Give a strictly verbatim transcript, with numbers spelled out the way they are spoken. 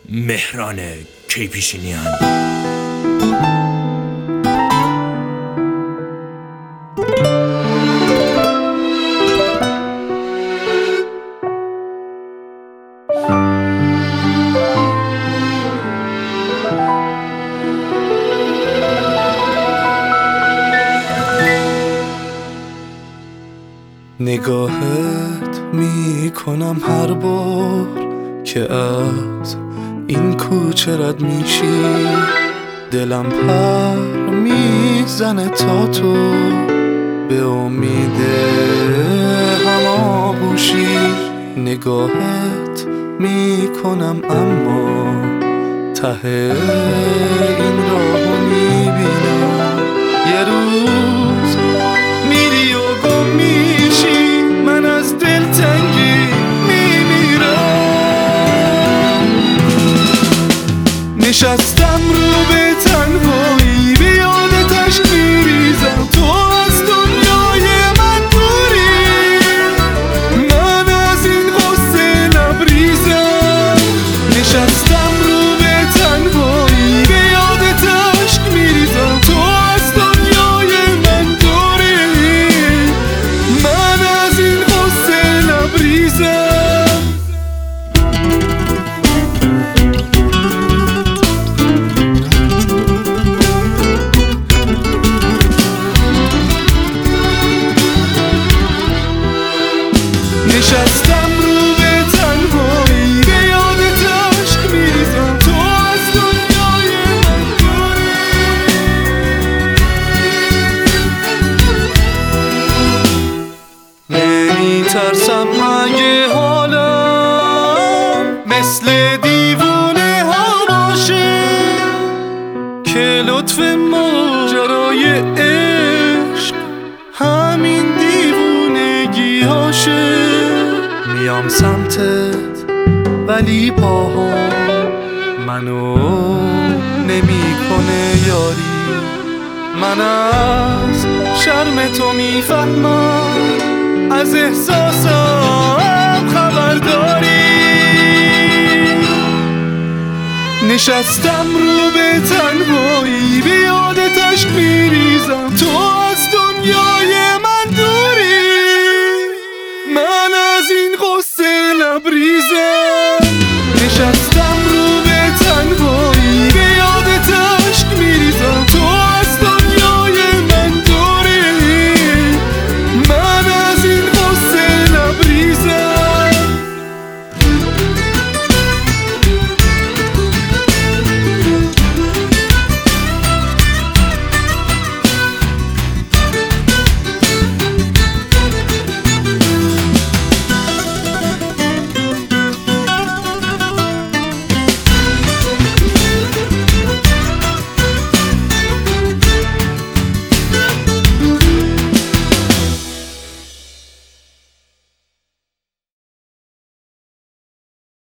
مهران کیپیشینیان. نگاهت میکنم هر بار که از این کوچه رد میشی، دلم پر میزنه تا تو به امید هماغوشی. نگاهت میکنم اما ته این راهو میبینم یه روز میری و گم میشی، من از دلتنگی میمیرم. نشستم رو به تنهایی به یاد اشک میریزم، تو از دنیای من دوری، من از این غصه لبریزم. نشستم رو به تنهایی به یاد اشک میریزم، تو از دنیای من دوری، من از این غصه لبریزم. نشستم رو به تنهایی به یاد اشک میریزم، تو از دنیای من دوری. نمیترسم اگه حالم مثل دیوونه ها باشه، که لطف ماجرای عشق همین دیوونگی هاشه. میام سمتت ولی پاهم منو نمیکنه یاری، من از شرم تو میفهمم، از احساسم خبرداری. نشستم رو به تنهایی به یاد اشک میریزم، تو از دنیای من دوری، من از این غصه لبریزم.